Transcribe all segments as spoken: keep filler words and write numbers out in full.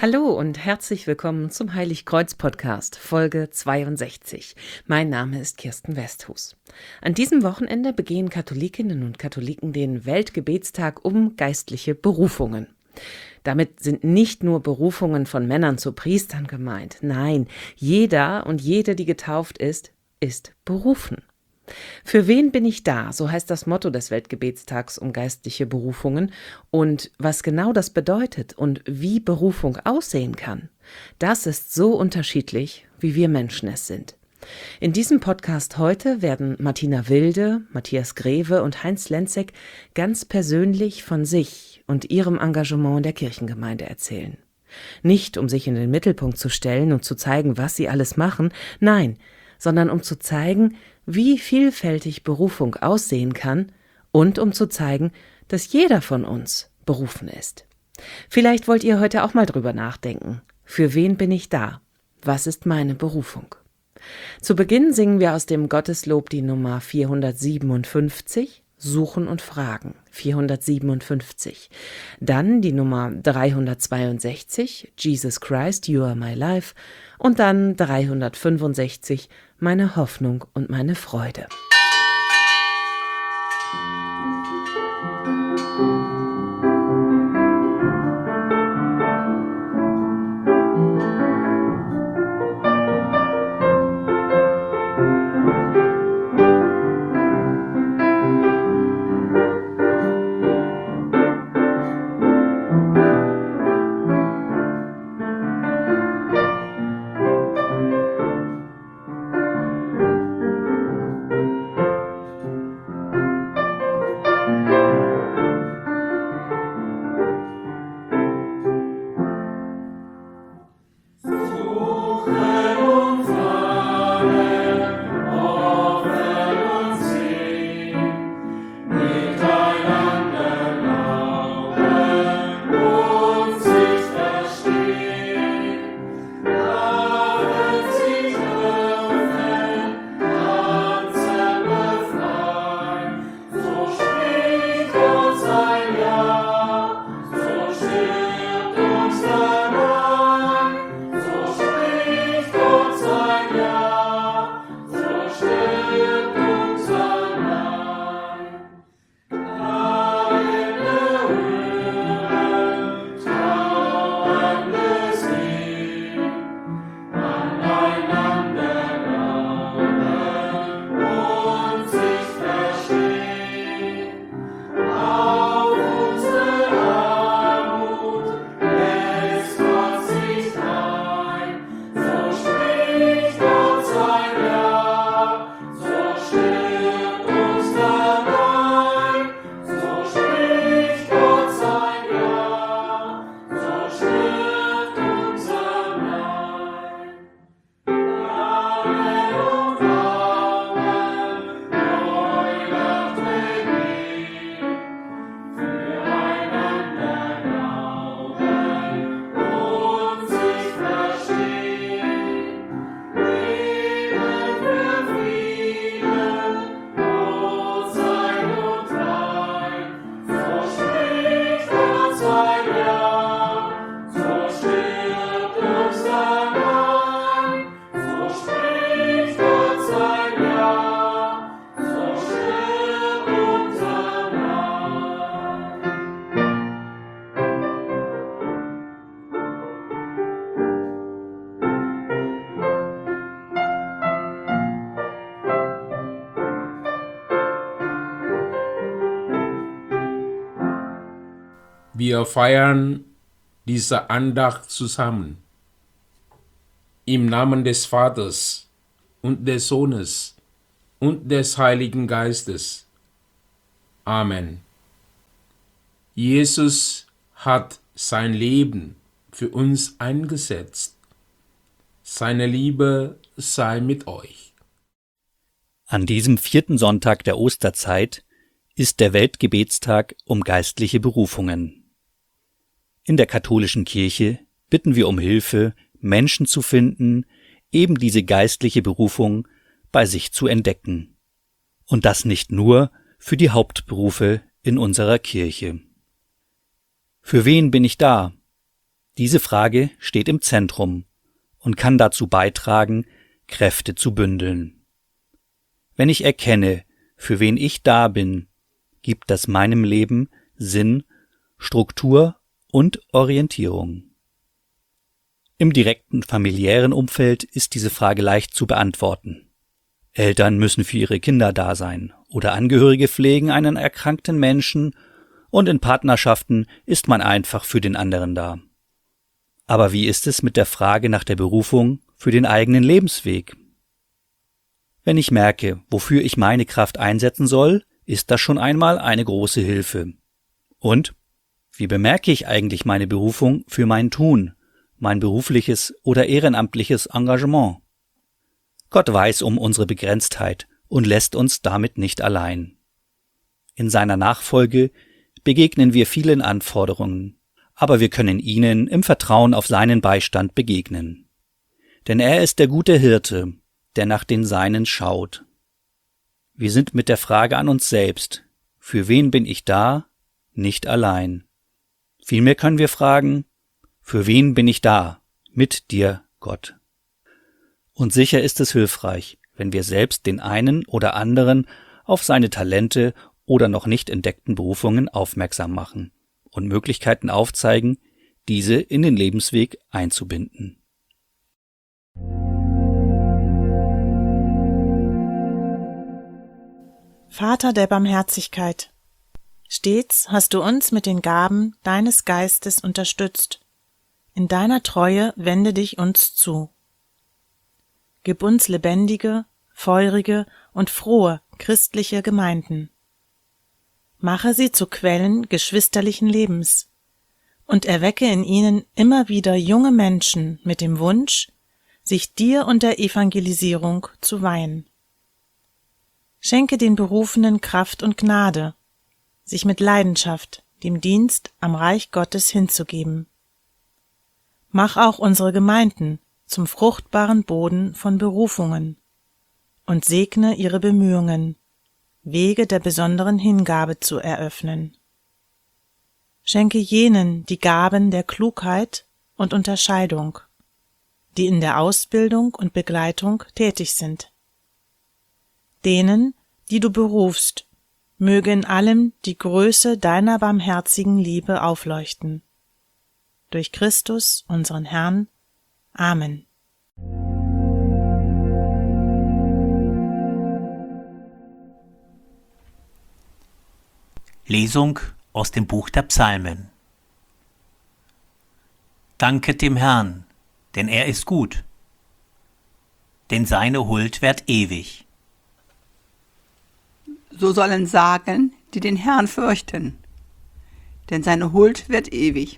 Hallo und herzlich willkommen zum Heiligkreuz-Podcast, Folge zweiundsechzig. Mein Name ist Kirsten Westhus. An diesem Wochenende begehen Katholikinnen und Katholiken den Weltgebetstag um geistliche Berufungen. Damit sind nicht nur Berufungen von Männern zu Priestern gemeint. Nein, jeder und jede, die getauft ist, ist berufen. Für wen bin ich da? So heißt das Motto des Weltgebetstags um geistliche Berufungen. Und was genau das bedeutet und wie Berufung aussehen kann, das ist so unterschiedlich, wie wir Menschen es sind. In diesem Podcast heute werden Martina Wilde, Matthias Greve und Heinz Lenzek ganz persönlich von sich und ihrem Engagement in der Kirchengemeinde erzählen. Nicht, um sich in den Mittelpunkt zu stellen und zu zeigen, was sie alles machen, nein, sondern um zu zeigen, wie vielfältig Berufung aussehen kann und um zu zeigen, dass jeder von uns berufen ist. Vielleicht wollt ihr heute auch mal drüber nachdenken. Für wen bin ich da? Was ist meine Berufung? Zu Beginn singen wir aus dem Gotteslob die Nummer vierhundertsiebenundfünfzig, Suchen und Fragen, vierhundertsiebenundfünfzig. Dann die Nummer dreihundertzweiundsechzig, Jesus Christ, You Are My Life. Und dann dreihundertfünfundsechzig, Meine Hoffnung und meine Freude. Wir feiern diese Andacht zusammen. Im Namen des Vaters und des Sohnes und des Heiligen Geistes. Amen. Jesus hat sein Leben für uns eingesetzt. Seine Liebe sei mit euch. An diesem vierten Sonntag der Osterzeit ist der Weltgebetstag um geistliche Berufungen. In der katholischen Kirche bitten wir um Hilfe, Menschen zu finden, eben diese geistliche Berufung bei sich zu entdecken. Und das nicht nur für die Hauptberufe in unserer Kirche. Für wen bin ich da? Diese Frage steht im Zentrum und kann dazu beitragen, Kräfte zu bündeln. Wenn ich erkenne, für wen ich da bin, gibt das meinem Leben Sinn, Struktur und Orientierung. Im direkten familiären Umfeld ist diese Frage leicht zu beantworten. Eltern müssen für ihre Kinder da sein oder Angehörige pflegen einen erkrankten Menschen und in Partnerschaften ist man einfach für den anderen da. Aber wie ist es mit der Frage nach der Berufung für den eigenen Lebensweg? Wenn ich merke, wofür ich meine Kraft einsetzen soll, ist das schon einmal eine große Hilfe. Und wie bemerke ich eigentlich meine Berufung für mein Tun, mein berufliches oder ehrenamtliches Engagement? Gott weiß um unsere Begrenztheit und lässt uns damit nicht allein. In seiner Nachfolge begegnen wir vielen Anforderungen, aber wir können ihnen im Vertrauen auf seinen Beistand begegnen. Denn er ist der gute Hirte, der nach den Seinen schaut. Wir sind mit der Frage an uns selbst, für wen bin ich da, nicht allein. Vielmehr können wir fragen, für wen bin ich da, mit dir, Gott. Und sicher ist es hilfreich, wenn wir selbst den einen oder anderen auf seine Talente oder noch nicht entdeckten Berufungen aufmerksam machen und Möglichkeiten aufzeigen, diese in den Lebensweg einzubinden. Vater der Barmherzigkeit, stets hast du uns mit den Gaben deines Geistes unterstützt. In deiner Treue wende dich uns zu. Gib uns lebendige, feurige und frohe christliche Gemeinden. Mache sie zu Quellen geschwisterlichen Lebens und erwecke in ihnen immer wieder junge Menschen mit dem Wunsch, sich dir und der Evangelisierung zu weihen. Schenke den Berufenen Kraft und Gnade, sich mit Leidenschaft dem Dienst am Reich Gottes hinzugeben. Mach auch unsere Gemeinden zum fruchtbaren Boden von Berufungen und segne ihre Bemühungen, Wege der besonderen Hingabe zu eröffnen. Schenke jenen die Gaben der Klugheit und Unterscheidung, die in der Ausbildung und Begleitung tätig sind. Denen, die du berufst, möge in allem die Größe deiner barmherzigen Liebe aufleuchten. Durch Christus, unseren Herrn. Amen. Lesung aus dem Buch der Psalmen. Danket dem Herrn, denn er ist gut, denn seine Huld währt ewig. So sollen sagen, die den Herrn fürchten, denn seine Huld währt ewig.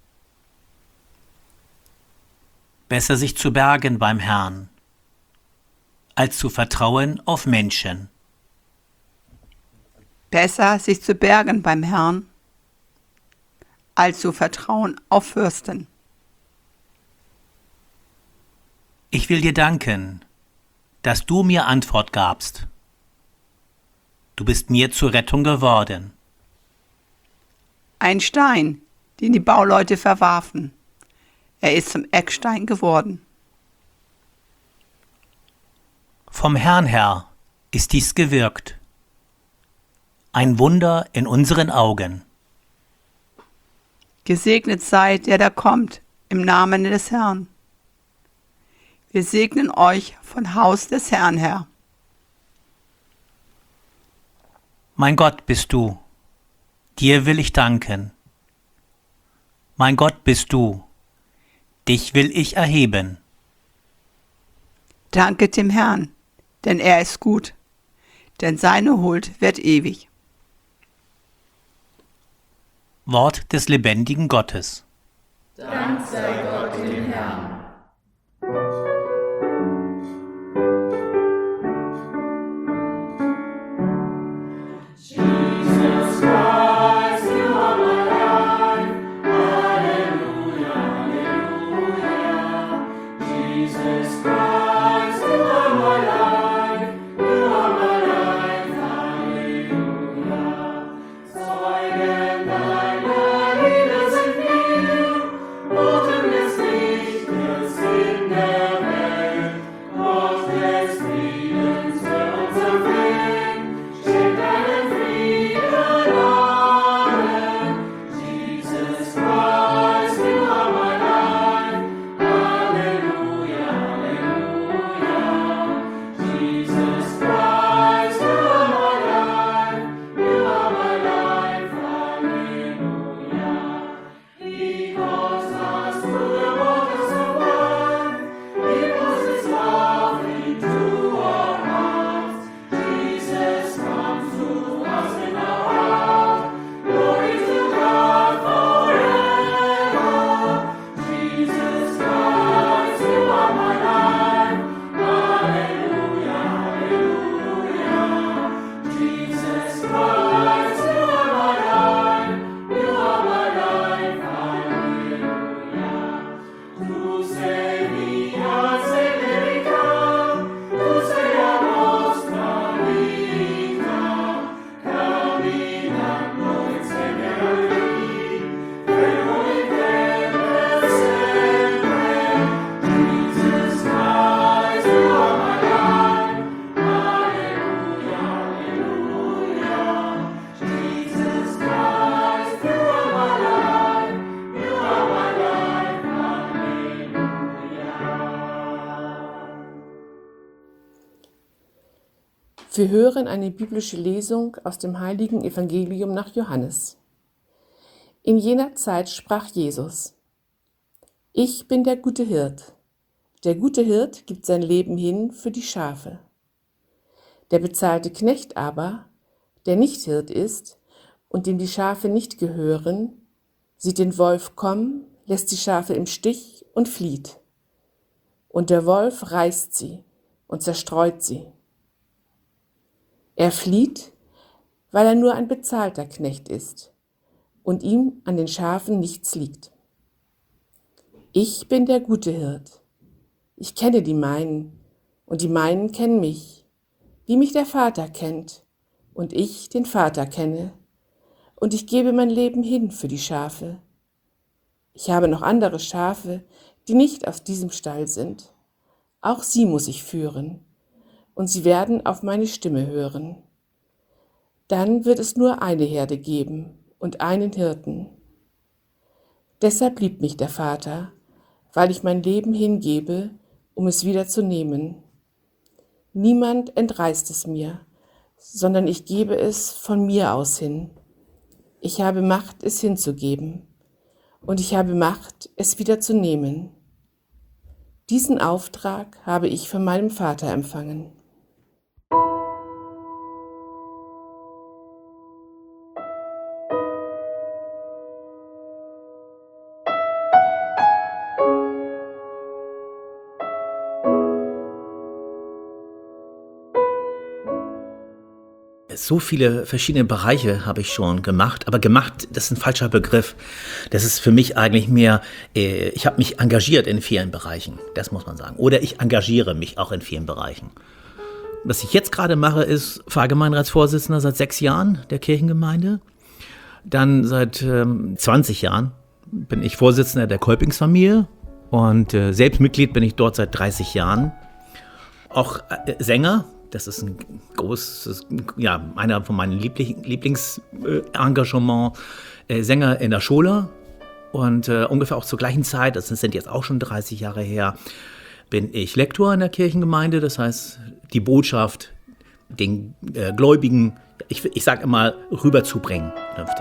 Besser sich zu bergen beim Herrn, als zu vertrauen auf Menschen. Besser sich zu bergen beim Herrn, als zu vertrauen auf Fürsten. Ich will dir danken, dass du mir Antwort gabst. Du bist mir zur Rettung geworden. Ein Stein, den die Bauleute verwarfen. Er ist zum Eckstein geworden. Vom Herrn her ist dies gewirkt. Ein Wunder in unseren Augen. Gesegnet sei, der da kommt, im Namen des Herrn. Wir segnen euch von Haus des Herrn her. Mein Gott bist du, dir will ich danken. Mein Gott bist du, dich will ich erheben. Danket dem Herrn, denn er ist gut, denn seine Huld währt ewig. Wort des lebendigen Gottes. Dank sei Gott dem Herrn. Oh Wir hören eine biblische Lesung aus dem heiligen Evangelium nach Johannes. In jener Zeit sprach Jesus: Ich bin der gute Hirt. Der gute Hirt gibt sein Leben hin für die Schafe. Der bezahlte Knecht aber, der nicht Hirt ist und dem die Schafe nicht gehören, sieht den Wolf kommen, lässt die Schafe im Stich und flieht. Und der Wolf reißt sie und zerstreut sie. Er flieht, weil er nur ein bezahlter Knecht ist und ihm an den Schafen nichts liegt. Ich bin der gute Hirt. Ich kenne die meinen und die meinen kennen mich, wie mich der Vater kennt und ich den Vater kenne, und ich gebe mein Leben hin für die Schafe. Ich habe noch andere Schafe, die nicht aus diesem Stall sind. Auch sie muss ich führen, und sie werden auf meine Stimme hören. Dann wird es nur eine Herde geben und einen Hirten. Deshalb liebt mich der Vater, weil ich mein Leben hingebe, um es wieder zu nehmen. Niemand entreißt es mir, sondern ich gebe es von mir aus hin. Ich habe Macht, es hinzugeben, und ich habe Macht, es wieder zu nehmen. Diesen Auftrag habe ich von meinem Vater empfangen. So viele verschiedene Bereiche habe ich schon gemacht, aber gemacht, das ist ein falscher Begriff. Das ist für mich eigentlich mehr, äh, ich habe mich engagiert in vielen Bereichen, das muss man sagen. Oder ich engagiere mich auch in vielen Bereichen. Was ich jetzt gerade mache, ist Pfarrgemeinderatsvorsitzender seit sechs Jahren der Kirchengemeinde. Dann seit ähm, zwanzig Jahren bin ich Vorsitzender der Kolpingsfamilie und äh, selbst Mitglied bin ich dort seit dreißig Jahren. Auch äh, Sänger. Das ist ein großes, ja, einer von meinen Liebling, Lieblingsengagements, äh, Sänger in der Schule. Und äh, ungefähr auch zur gleichen Zeit, das sind jetzt auch schon dreißig Jahre her, bin ich Lektor in der Kirchengemeinde. Das heißt, die Botschaft den äh, Gläubigen, ich, ich sage immer, rüberzubringen, vernünftig.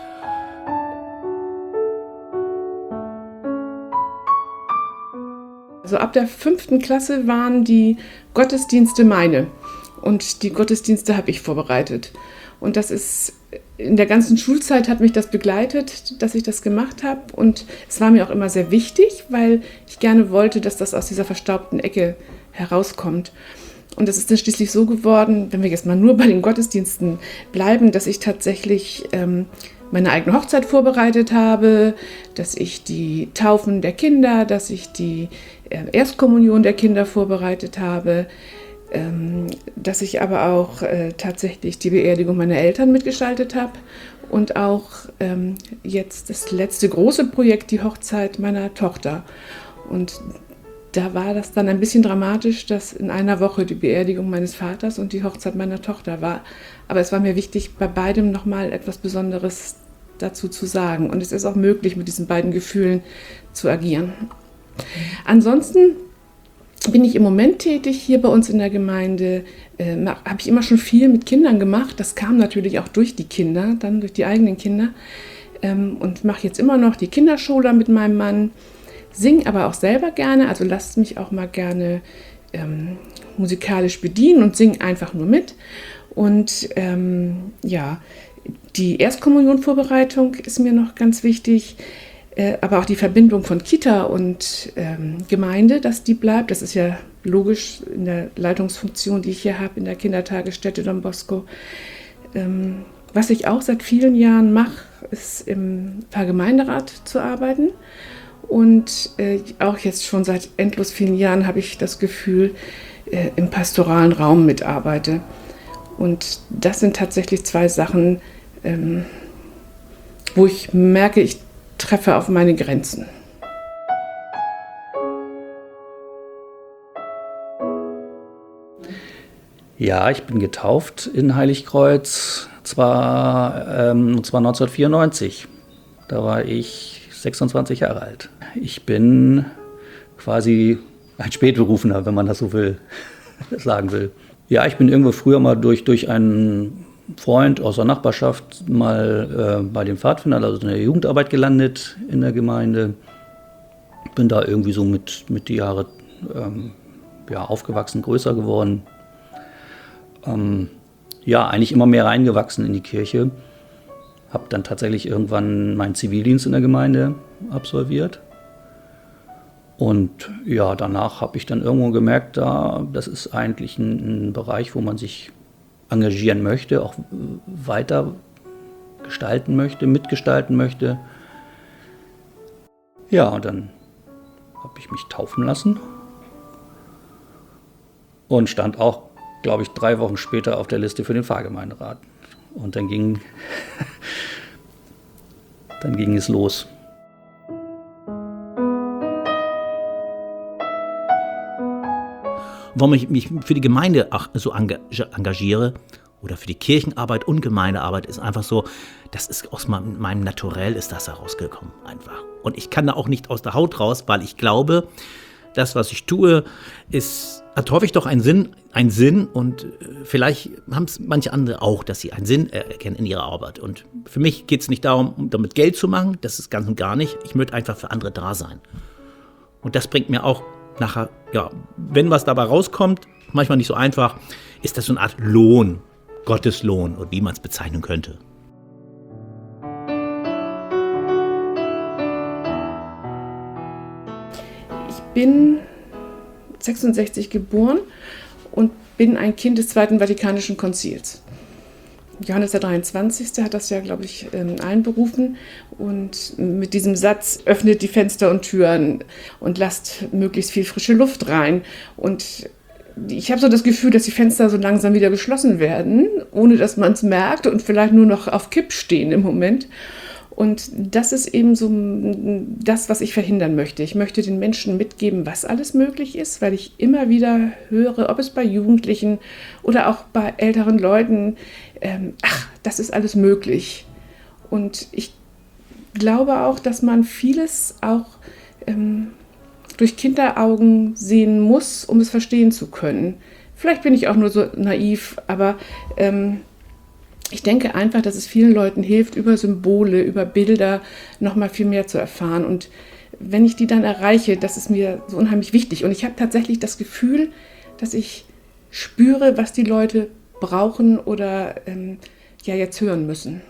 Also ab der fünften Klasse waren die Gottesdienste meine, und die Gottesdienste habe ich vorbereitet. Und das ist, in der ganzen Schulzeit hat mich das begleitet, dass ich das gemacht habe, und es war mir auch immer sehr wichtig, weil ich gerne wollte, dass das aus dieser verstaubten Ecke herauskommt. Und es ist dann schließlich so geworden, wenn wir jetzt mal nur bei den Gottesdiensten bleiben, dass ich tatsächlich ähm, meine eigene Hochzeit vorbereitet habe, dass ich die Taufen der Kinder, dass ich die äh, Erstkommunion der Kinder vorbereitet habe, ähm, dass ich aber auch äh, tatsächlich die Beerdigung meiner Eltern mitgestaltet habe und auch ähm, jetzt das letzte große Projekt, die Hochzeit meiner Tochter. Und da war das dann ein bisschen dramatisch, dass in einer Woche die Beerdigung meines Vaters und die Hochzeit meiner Tochter war. Aber es war mir wichtig, bei beidem nochmal etwas Besonderes dazu zu sagen. Und es ist auch möglich, mit diesen beiden Gefühlen zu agieren. Ansonsten bin ich im Moment tätig hier bei uns in der Gemeinde. Äh, habe ich immer schon viel mit Kindern gemacht. Das kam natürlich auch durch die Kinder, dann durch die eigenen Kinder. Ähm, und mache jetzt immer noch die Kinderschule mit meinem Mann. Sing aber auch selber gerne, also lasst mich auch mal gerne ähm, musikalisch bedienen und sing einfach nur mit. Und ähm, ja, die Erstkommunionvorbereitung ist mir noch ganz wichtig, äh, aber auch die Verbindung von Kita und ähm, Gemeinde, dass die bleibt. Das ist ja logisch in der Leitungsfunktion, die ich hier habe in der Kindertagesstätte Don Bosco. Ähm, was ich auch seit vielen Jahren mache, ist im Pfarrgemeinderat zu arbeiten. Und äh, auch jetzt schon seit endlos vielen Jahren habe ich das Gefühl, äh, im pastoralen Raum mitarbeite. Und das sind tatsächlich zwei Sachen, ähm, wo ich merke, ich treffe auf meine Grenzen. Ja, ich bin getauft in Heiligkreuz, zwar, ähm, und zwar neunzehnhundertvierundneunzig. Da war ich sechsundzwanzig Jahre alt. Ich bin quasi ein Spätberufener, wenn man das so will, sagen will. Ja, ich bin irgendwo früher mal durch, durch einen Freund aus der Nachbarschaft mal äh, bei den Pfadfindern, also in der Jugendarbeit gelandet in der Gemeinde. Bin da irgendwie so mit, mit die Jahre ähm, ja, aufgewachsen, größer geworden. Ähm, ja, eigentlich immer mehr reingewachsen in die Kirche. Habe dann tatsächlich irgendwann meinen Zivildienst in der Gemeinde absolviert. Und ja, danach habe ich dann irgendwo gemerkt, da, das ist eigentlich ein, ein Bereich, wo man sich engagieren möchte, auch weiter gestalten möchte, mitgestalten möchte. Ja, und dann habe ich mich taufen lassen und stand auch, glaube ich, drei Wochen später auf der Liste für den Pfarrgemeinderat. Und dann ging, dann ging es los. Warum ich mich für die Gemeinde so engagiere oder für die Kirchenarbeit und Gemeindearbeit, ist einfach so, das ist aus meinem Naturell ist das herausgekommen einfach. Und ich kann da auch nicht aus der Haut raus, weil ich glaube, das, was ich tue, ist, hat häufig doch einen Sinn, einen Sinn und vielleicht haben es manche andere auch, dass sie einen Sinn erkennen in ihrer Arbeit. Und für mich geht es nicht darum, damit Geld zu machen, das ist ganz und gar nicht. Ich möchte einfach für andere da sein. Und das bringt mir auch nachher, ja, wenn was dabei rauskommt, manchmal nicht so einfach, ist das so eine Art Lohn, Gottes Lohn, oder wie man es bezeichnen könnte. Ich bin sechsundsechzig geboren und bin ein Kind des Zweiten Vatikanischen Konzils. Johannes der dreiundzwanzigste hat das ja, glaube ich, allen berufen und mit diesem Satz, öffnet die Fenster und Türen und lasst möglichst viel frische Luft rein. Und ich habe so das Gefühl, dass die Fenster so langsam wieder geschlossen werden, ohne dass man es merkt und vielleicht nur noch auf Kipp stehen im Moment. Und das ist eben so das, was ich verhindern möchte. Ich möchte den Menschen mitgeben, was alles möglich ist, weil ich immer wieder höre, ob es bei Jugendlichen oder auch bei älteren Leuten, ähm, ach, das ist alles möglich. Und ich glaube auch, dass man vieles auch ähm, durch Kinderaugen sehen muss, um es verstehen zu können. Vielleicht bin ich auch nur so naiv, aber ähm, ich denke einfach, dass es vielen Leuten hilft, über Symbole, über Bilder noch mal viel mehr zu erfahren. Und wenn ich die dann erreiche, das ist mir so unheimlich wichtig. Und ich habe tatsächlich das Gefühl, dass ich spüre, was die Leute brauchen oder ähm, ja jetzt hören müssen.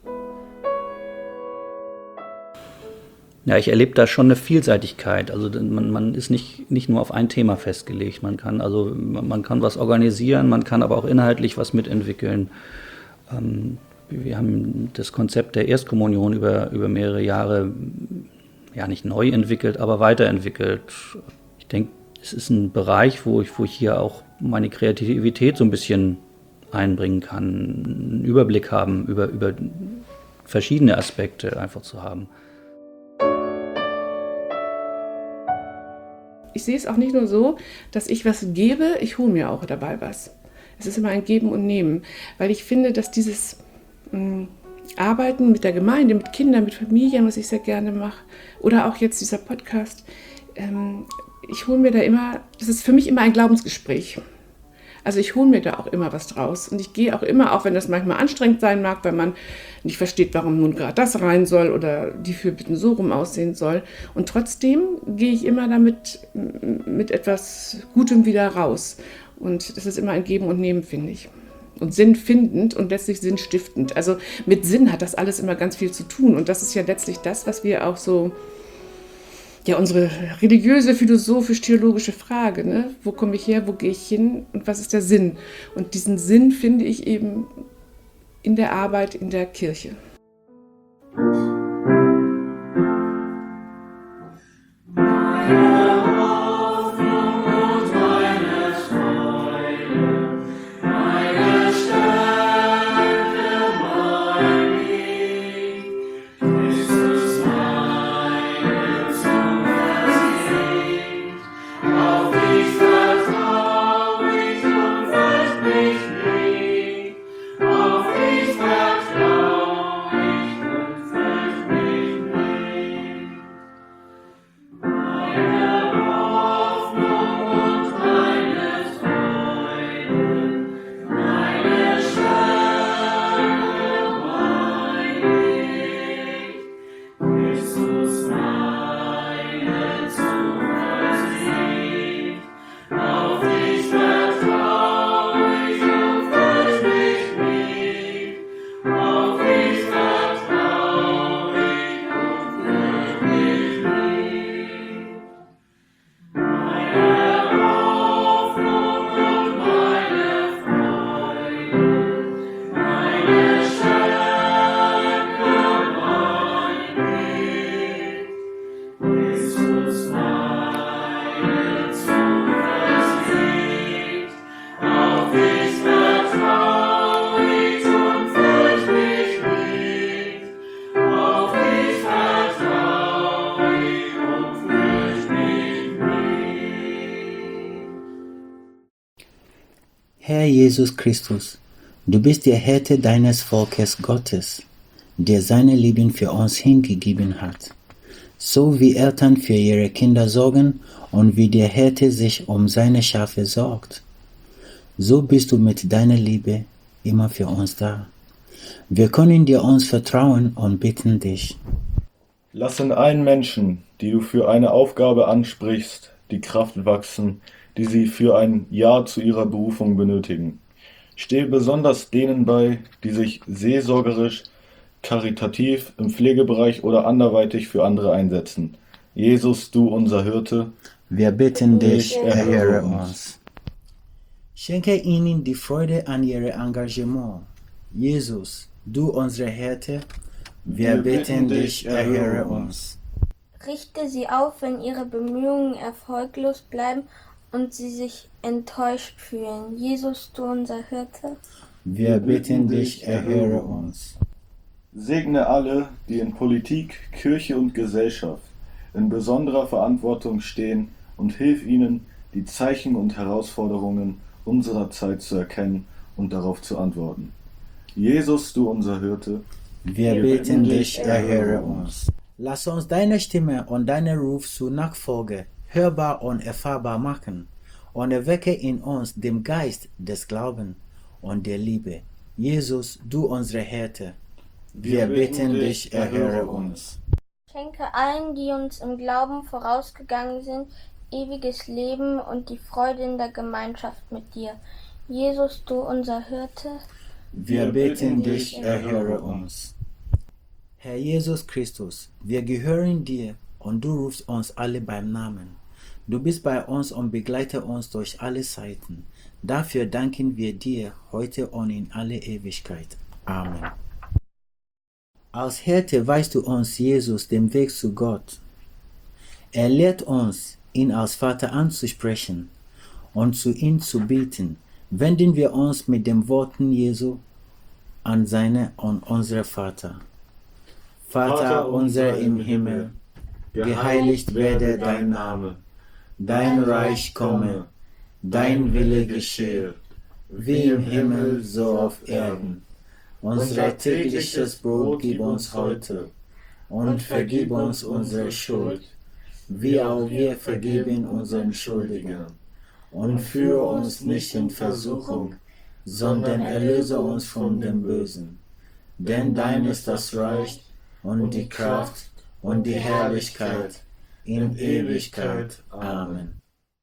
Ja, ich erlebe da schon eine Vielseitigkeit. Also man, man ist nicht, nicht nur auf ein Thema festgelegt. Man kann also man kann was organisieren, man kann aber auch inhaltlich was mitentwickeln. Ähm, wir haben das Konzept der Erstkommunion über, über mehrere Jahre ja nicht neu entwickelt, aber weiterentwickelt. Ich denke, es ist ein Bereich, wo ich, wo ich hier auch meine Kreativität so ein bisschen einbringen kann, einen Überblick haben über, über verschiedene Aspekte einfach zu haben. Ich sehe es auch nicht nur so, dass ich was gebe, ich hole mir auch dabei was. Es ist immer ein Geben und Nehmen, weil ich finde, dass dieses mh, Arbeiten mit der Gemeinde, mit Kindern, mit Familien, was ich sehr gerne mache, oder auch jetzt dieser Podcast, ähm, ich hole mir da immer, das ist für mich immer ein Glaubensgespräch. Also ich hole mir da auch immer was draus und ich gehe auch immer, auch wenn das manchmal anstrengend sein mag, weil man nicht versteht, warum nun gerade das rein soll oder die Fürbitten so rum aussehen soll. Und trotzdem gehe ich immer damit mit etwas Gutem wieder raus. Und das ist immer ein Geben und Nehmen, finde ich. Und sinnfindend und letztlich sinnstiftend. Also mit Sinn hat das alles immer ganz viel zu tun. Und das ist ja letztlich das, was wir auch so, ja, unsere religiöse, philosophisch-theologische Frage, ne? Wo komme ich her, wo gehe ich hin und was ist der Sinn? Und diesen Sinn finde ich eben in der Arbeit in der Kirche. Auf dich vertraue Herr Jesus Christus, du bist der Hirte deines Volkes Gottes, der seine Leben für uns hingegeben hat. So wie Eltern für ihre Kinder sorgen und wie der Hirte sich um seine Schafe sorgt, so bist du mit deiner Liebe immer für uns da. Wir können dir uns vertrauen und bitten dich. Lass in allen Menschen, die du für eine Aufgabe ansprichst, die Kraft wachsen, die sie für ein Ja zu ihrer Berufung benötigen. Stehe besonders denen bei, die sich seelsorgerisch, karitativ, im Pflegebereich oder anderweitig für andere einsetzen. Jesus, du unser Hirte, wir bitten dich, erhöre uns. Schenke ihnen die Freude an ihr Engagement. Jesus, du unsere Hirte, wir bitten dich, erhöre uns. Richte sie auf, wenn ihre Bemühungen erfolglos bleiben und sie sich enttäuscht fühlen. Jesus, du unser Hirte, wir bitten dich, erhöre uns. Segne alle, die in Politik, Kirche und Gesellschaft in besonderer Verantwortung stehen und hilf ihnen, die Zeichen und Herausforderungen unserer Zeit zu erkennen und darauf zu antworten. Jesus, du unser Hirte, wir, wir bitten dich, erhöre uns. Lass uns deine Stimme und deinen Ruf zur Nachfolge hörbar und erfahrbar machen und erwecke in uns den Geist des Glaubens und der Liebe. Jesus, du unsere Hirte, wir bitten dich, erhöre uns. Schenke allen, die uns im Glauben vorausgegangen sind, ewiges Leben und die Freude in der Gemeinschaft mit dir. Jesus, du unser Hirte, wir bitten dich, erhöre uns. Herr Jesus Christus, wir gehören dir und du rufst uns alle beim Namen. Du bist bei uns und begleite uns durch alle Zeiten. Dafür danken wir dir heute und in alle Ewigkeit. Amen. Als Hirte weist du uns, Jesus, den Weg zu Gott. Er lehrt uns, ihn als Vater anzusprechen und zu ihm zu beten. Wenden wir uns mit den Worten Jesu an seine und unsere Vater. Vater unser im Himmel, geheiligt werde dein Name, dein Reich komme, dein Wille geschehe, wie im Himmel so auf Erden. Unser tägliches Brot gib uns heute und vergib uns unsere Schuld, wie auch wir vergeben unseren Schuldigen. Und führe uns nicht in Versuchung, sondern erlöse uns von dem Bösen. Denn dein ist das Reich und die Kraft und die Herrlichkeit in Ewigkeit. Amen.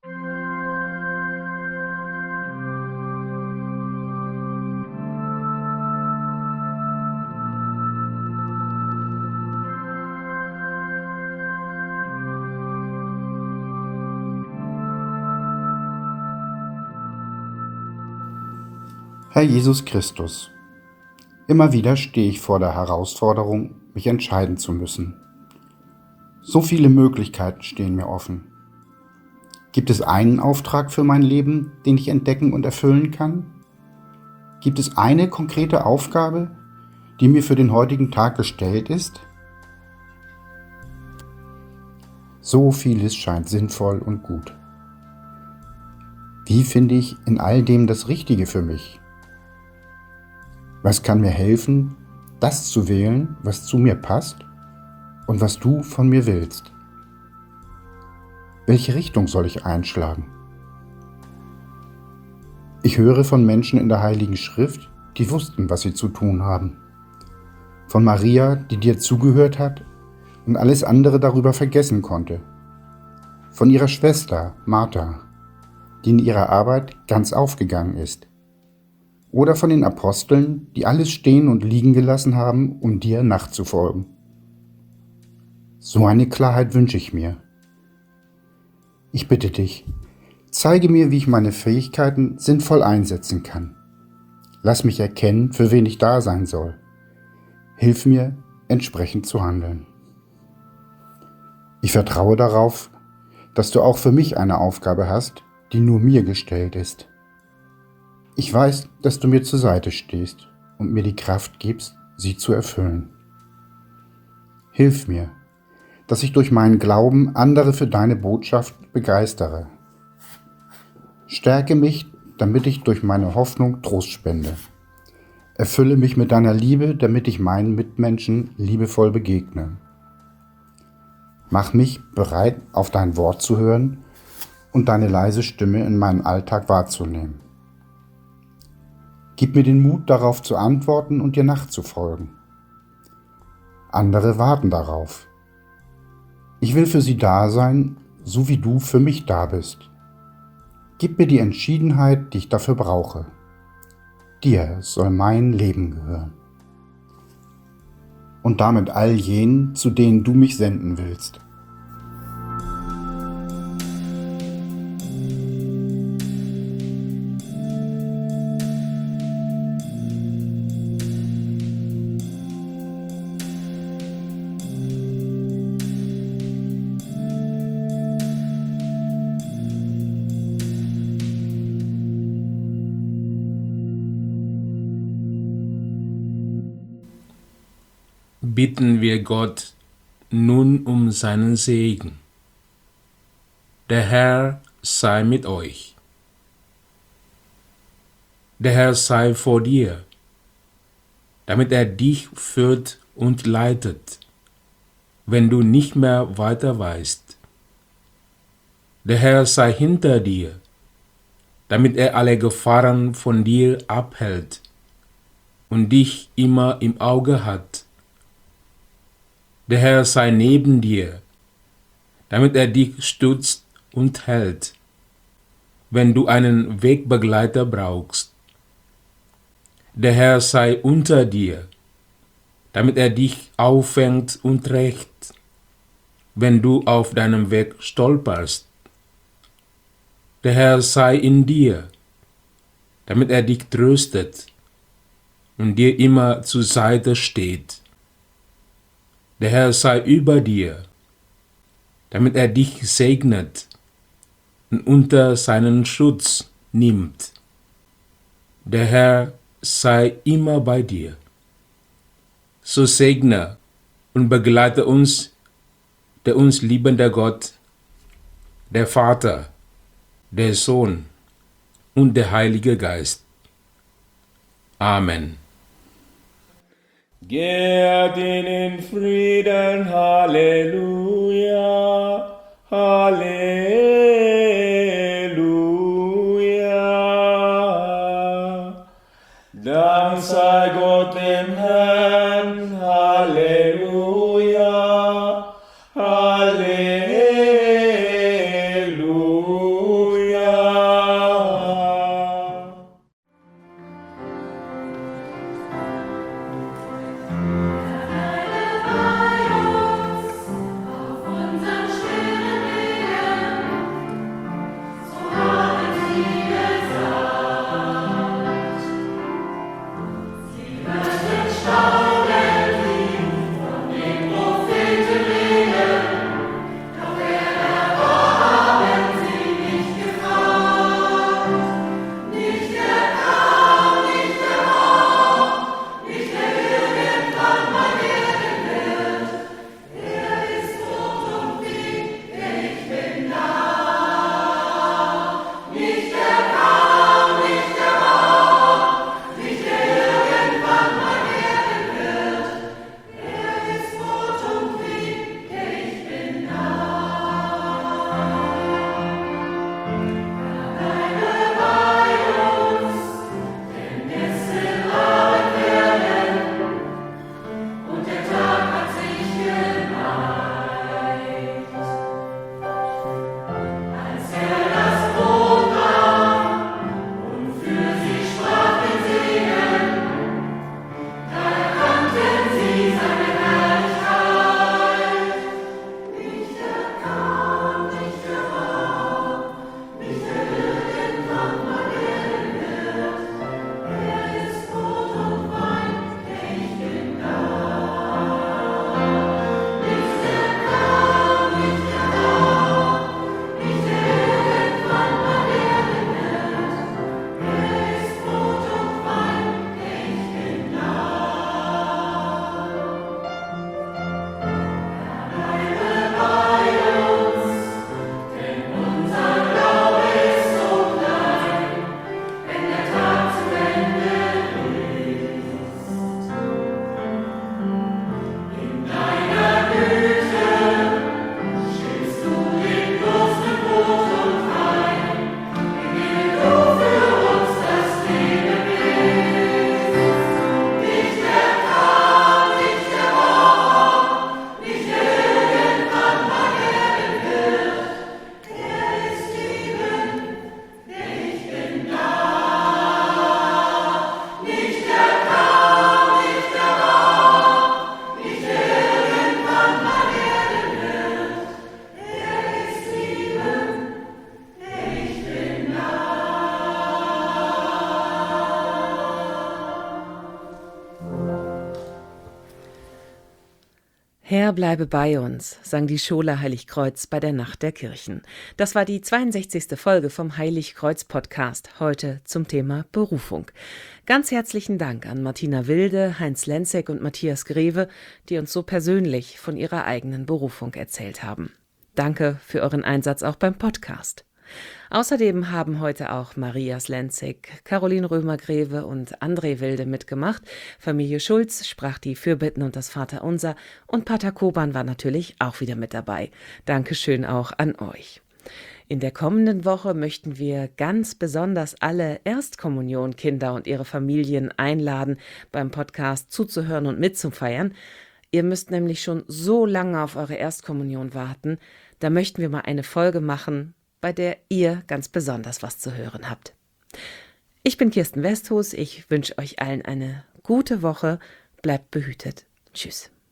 Herr Jesus Christus, immer wieder stehe ich vor der Herausforderung, mich entscheiden zu müssen. So viele Möglichkeiten stehen mir offen. Gibt es einen Auftrag für mein Leben, den ich entdecken und erfüllen kann? Gibt es eine konkrete Aufgabe, die mir für den heutigen Tag gestellt ist? So vieles scheint sinnvoll und gut. Wie finde ich in all dem das Richtige für mich? Was kann mir helfen, das zu wählen, was zu mir passt und was du von mir willst? Welche Richtung soll ich einschlagen? Ich höre von Menschen in der Heiligen Schrift, die wussten, was sie zu tun haben. Von Maria, die dir zugehört hat und alles andere darüber vergessen konnte. Von ihrer Schwester, Martha, die in ihrer Arbeit ganz aufgegangen ist. Oder von den Aposteln, die alles stehen und liegen gelassen haben, um dir nachzufolgen. So eine Klarheit wünsche ich mir. Ich bitte dich, zeige mir, wie ich meine Fähigkeiten sinnvoll einsetzen kann. Lass mich erkennen, für wen ich da sein soll. Hilf mir, entsprechend zu handeln. Ich vertraue darauf, dass du auch für mich eine Aufgabe hast, die nur mir gestellt ist. Ich weiß, dass du mir zur Seite stehst und mir die Kraft gibst, sie zu erfüllen. Hilf mir, dass ich durch meinen Glauben andere für deine Botschaft begeistere. Stärke mich, damit ich durch meine Hoffnung Trost spende. Erfülle mich mit deiner Liebe, damit ich meinen Mitmenschen liebevoll begegne. Mach mich bereit, auf dein Wort zu hören und deine leise Stimme in meinem Alltag wahrzunehmen. Gib mir den Mut, darauf zu antworten und dir nachzufolgen. Andere warten darauf. Ich will für sie da sein, so wie du für mich da bist. Gib mir die Entschiedenheit, die ich dafür brauche. Dir soll mein Leben gehören. Und damit all jenen, zu denen du mich senden willst. Bitten wir Gott nun um seinen Segen. Der Herr sei mit euch. Der Herr sei vor dir, damit er dich führt und leitet, wenn du nicht mehr weiter weißt. Der Herr sei hinter dir, damit er alle Gefahren von dir abhält und dich immer im Auge hat. Der Herr sei neben dir, damit er dich stützt und hält, wenn du einen Wegbegleiter brauchst. Der Herr sei unter dir, damit er dich auffängt und trägt, wenn du auf deinem Weg stolperst. Der Herr sei in dir, damit er dich tröstet und dir immer zur Seite steht. Der Herr sei über dir, damit er dich segnet und unter seinen Schutz nimmt. Der Herr sei immer bei dir. So segne und begleite uns, der uns liebende Gott, der Vater, der Sohn und der Heilige Geist. Amen. Geht in Frieden, Halleluja, Halleluja. Dank sei Gott dem Herrn, Halleluja, Halleluja. Staunen lieb von Herr, bleibe bei uns, sang die Schola Heiligkreuz bei der Nacht der Kirchen. Das war die zweiundsechzigste Folge vom Heiligkreuz-Podcast, heute zum Thema Berufung. Ganz herzlichen Dank an Martina Wilde, Heinz Lenzek und Matthias Greve, die uns so persönlich von ihrer eigenen Berufung erzählt haben. Danke für euren Einsatz auch beim Podcast. Außerdem haben heute auch Marias Lenzek, Caroline Römer-Greve und André Wilde mitgemacht. Familie Schulz sprach die Fürbitten und das Vaterunser und Pater Koban war natürlich auch wieder mit dabei. Dankeschön auch an euch. In der kommenden Woche möchten wir ganz besonders alle Erstkommunionkinder und ihre Familien einladen, beim Podcast zuzuhören und mitzufeiern. Ihr müsst nämlich schon so lange auf eure Erstkommunion warten. Da möchten wir mal eine Folge machen, bei der ihr ganz besonders was zu hören habt. Ich bin Kirsten Westhus, ich wünsche euch allen eine gute Woche, bleibt behütet. Tschüss.